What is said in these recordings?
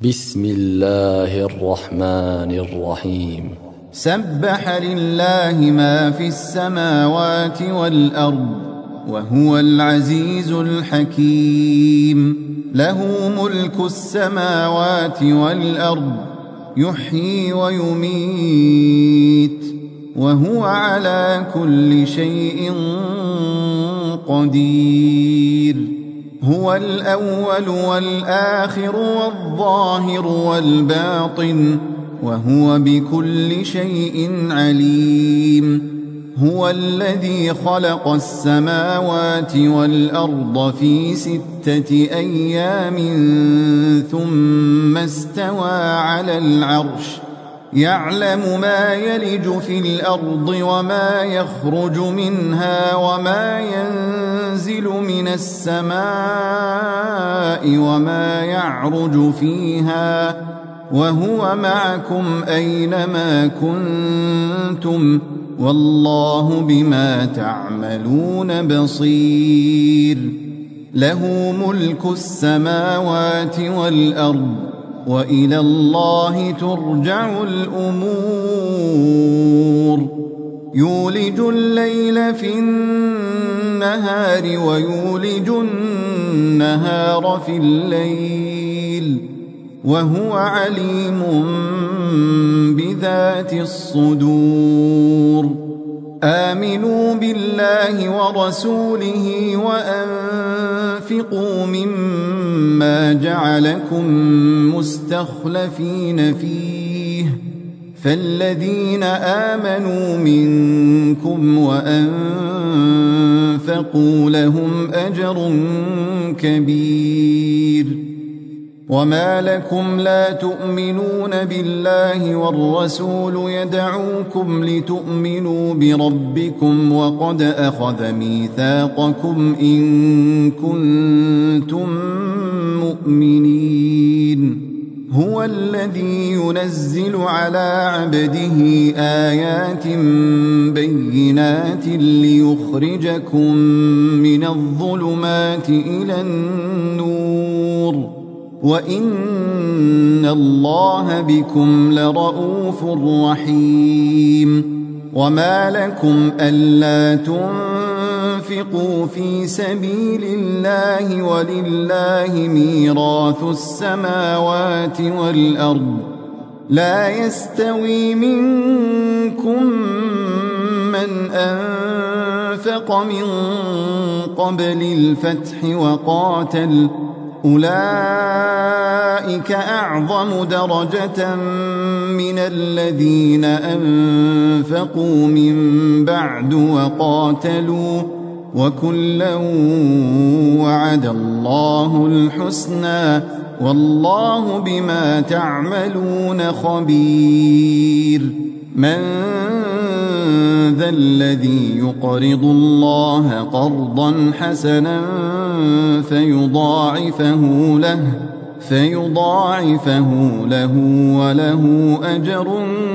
بسم الله الرحمن الرحيم. سبح لله ما في السماوات والأرض وهو العزيز الحكيم. له ملك السماوات والأرض يحيي ويميت وهو على كل شيء قدير. هو الأول والآخر والظاهر والباطن وهو بكل شيء عليم. هو الذي خلق السماوات والأرض في 6 أيام ثم استوى على العرش يعلم ما يلج في الأرض وما يخرج منها وما ينزل من السماء وما يعرج فيها وهو معكم أينما كنتم والله بما تعملون بصير. له ملك السماوات والأرض وإلى الله ترجع الأمور. يولج الليل في النهار ويولج النهار في الليل وهو عليم بذات الصدور. آمنوا بالله ورسوله وأنفقوا مما جعلكم مستخلفين فيه فالذين آمنوا منكم وأنفقوا لهم أجر كبير. وما لكم لا تؤمنون بالله والرسول يدعوكم لتؤمنوا بربكم وقد أخذ ميثاقكم إن كنتم مؤمنين. هو الذي ينزل على عبده آيات بينات ليخرجكم من الظلمات إلى النور وإن الله بكم لرءوف رحيم. وما لكم ألا تنفقوا في سبيل الله ولله ميراث السماوات والأرض لا يستوي منكم من أنفق من قبل الفتح وقاتل أولئك أعظم درجة من الذين أنفقوا من بعد وقاتلوا وكلا وعد الله الحسنى والله بما تعملون خبير. من ذا الذي يقرض الله قرضا حسنا فيضاعفه له وله أجر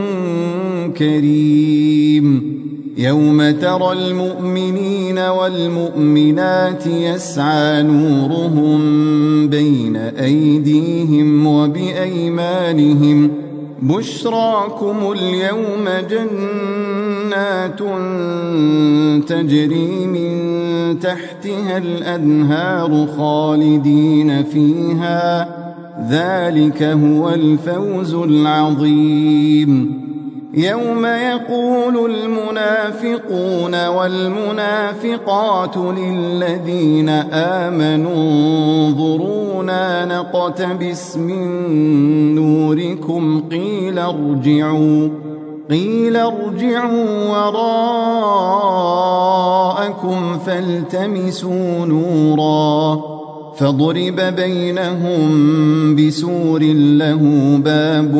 كريم. يوم ترى المؤمنين والمؤمنات يسعى نورهم بين أيديهم وبأيمانهم بشراكم اليوم جنات تجري من تحتها الأنهار خالدين فيها ذلك هو الفوز العظيم. يوم يقول المنافقون والمنافقات للذين آمنوا انظرونا نقتبس من نوركم قيل ارجعوا وراءكم فالتمسوا نورا فضرب بينهم بسور له باب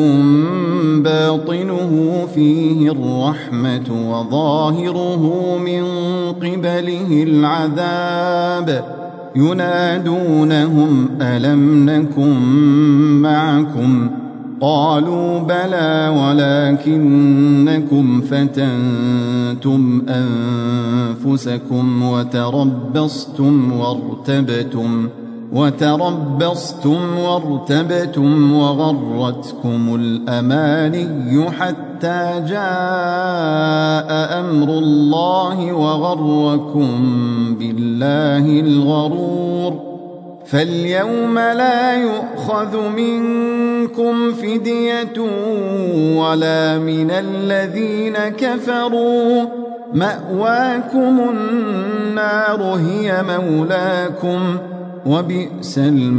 باطنه فيه الرحمة وظاهره من قبله العذاب ينادونهم ألم نكن معكم قالوا بلى ولكنكم فتنتم أنفسكم وتربصتم وارتبتم وتربصتم وارتبتم وغرتكم الأماني حتى جاء أمر الله وغركم بالله الغرور. فاليوم لا يؤخذ منكم فدية ولا من الذين كفروا، مأواكم النار هي مولاكم وبئس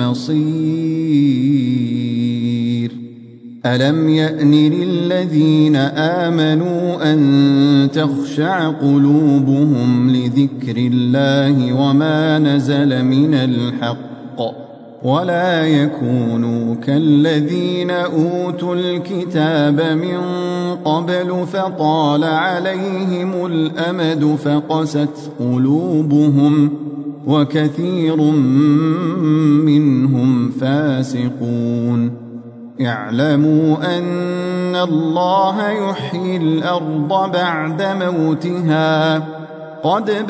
المصير. ألم يأن للذين آمنوا أن تخشع قلوبهم لذكر الله وما نزل من الحق ولا يكونوا كالذين أوتوا الكتاب من قبل فطال عليهم الأمد فقست قلوبهم وكثير منهم فاسقون. اعلموا أن الله يحيي الأرض بعد موتها، قد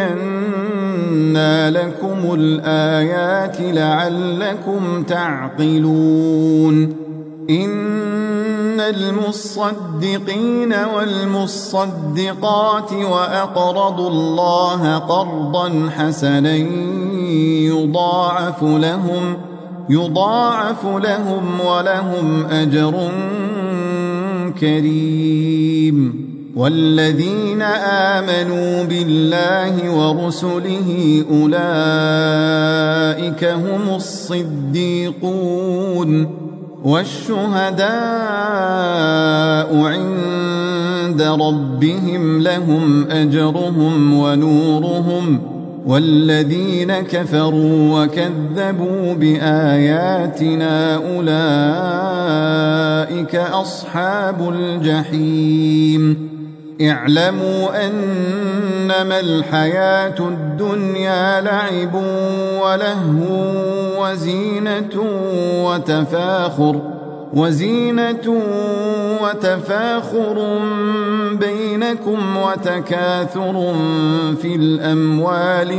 بينا لكم الآيات لعلكم تعقلون. إن المصدقين والمصدقات وأقرضوا الله قرضا حسنا يضاعف لهم ولهم أجر كريم. والذين آمنوا بالله ورسله أولئك هم الصديقون والشهداء عند ربهم لهم أجرهم ونورهم. والذين كفروا وكذبوا بآياتنا أولئك أصحاب الجحيم. اعلموا أنما الحياة الدنيا لعب ولهو وزينة وتفاخر بينكم وتكاثر في الأموال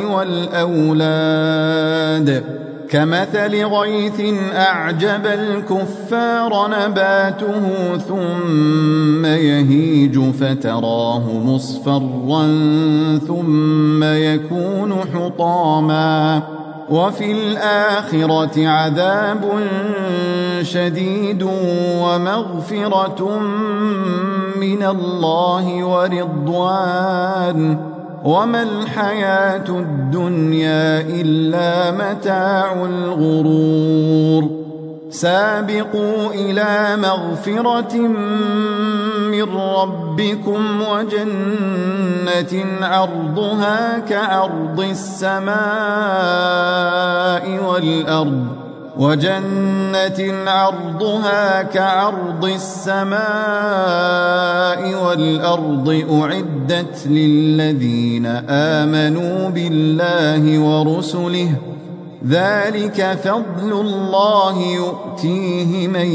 والأولاد كمثل غيث أعجب الكفار نباته ثم يهيج فتراه مصفرا ثم يكون حطاما، وفي الآخرة عذاب شديد ومغفرة من الله ورضوان، وما الحياة الدنيا إلا متاع الغرور. سابقوا إلى مغفرة من ربكم وجنة عرضها كعرض السماء والأرض أعدت للذين آمنوا بالله ورسله، ذلك فضل الله يؤتيه من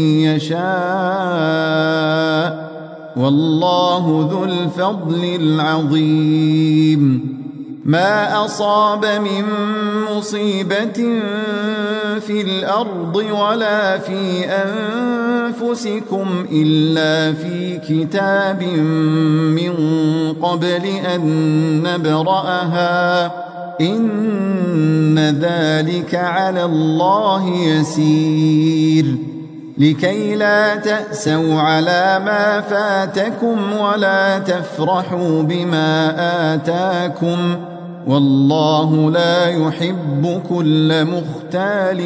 يشاء والله ذو الفضل العظيم. ما أصاب من مصيبة في الأرض ولا في أنفسكم إلا في كتاب من قبل أن نبرأها، إن ذلك على الله يسير. لكي لا تأسوا على ما فاتكم ولا تفرحوا بما آتاكم، والله لا يحب كل مختال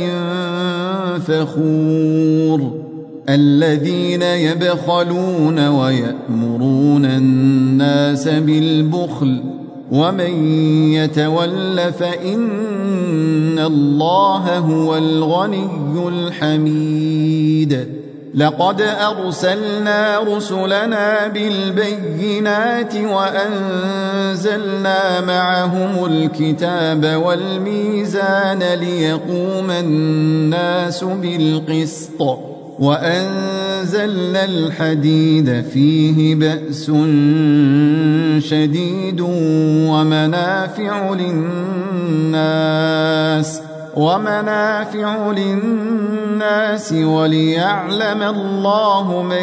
فخور. الذين يبخلون ويأمرون الناس بالبخل ومن يتول فإن الله هو الغني الحميد. لقد أرسلنا رسلنا بالبينات وأنزلنا معهم الكتاب والميزان ليقوم الناس بالقسط، وأنزلنا الحديد فيه بأس شديد ومنافع للناس ومنافع للناس وليعلم الله من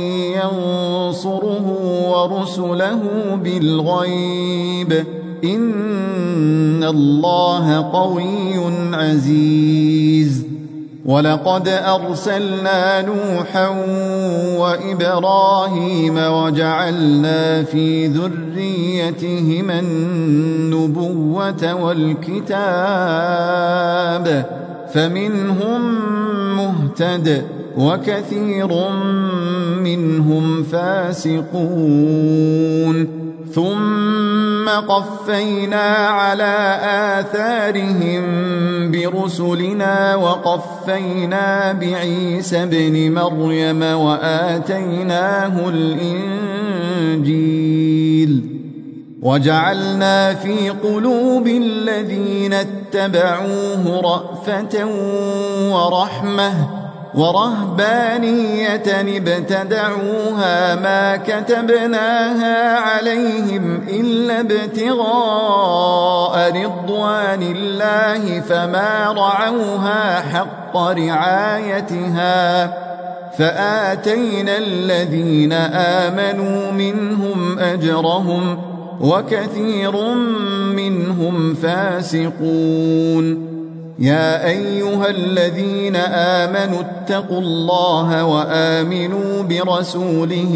ينصره ورسله بالغيب إن الله قوي عزيز ولقد أرسلنا نوحا وإبراهيم وجعلنا في ذريتهما النبوة والكتاب فمنهم مهتد وكثير منهم فاسقون ثم قفينا على آثارهم برسلنا وقفينا بعيسى ابن مريم وآتيناه الإنجيل وجعلنا في قلوب الذين اتبعوه رأفة ورحمة ورهبانية ابتدعوها ما كتبناها عليهم إلا ابتغاء رضوان الله فما رعوها حق رعايتها فآتينا الذين آمنوا منهم أجرهم وكثير منهم فاسقون يا أيها الذين آمنوا اتقوا الله وآمنوا برسوله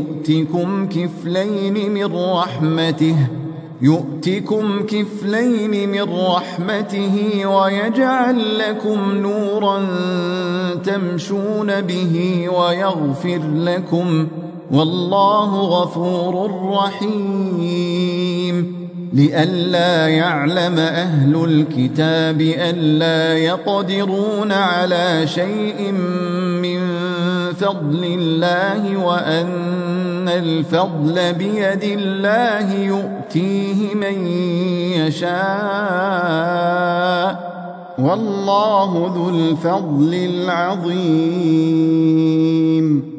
يؤتكم كفلين من رحمته ويجعل لكم نورا تمشون به ويغفر لكم والله غفور رحيم لئلا يعلم أهل الكتاب ألا يقدرون على شيء من فضل الله وأن الفضل بيد الله يؤتيه من يشاء والله ذو الفضل العظيم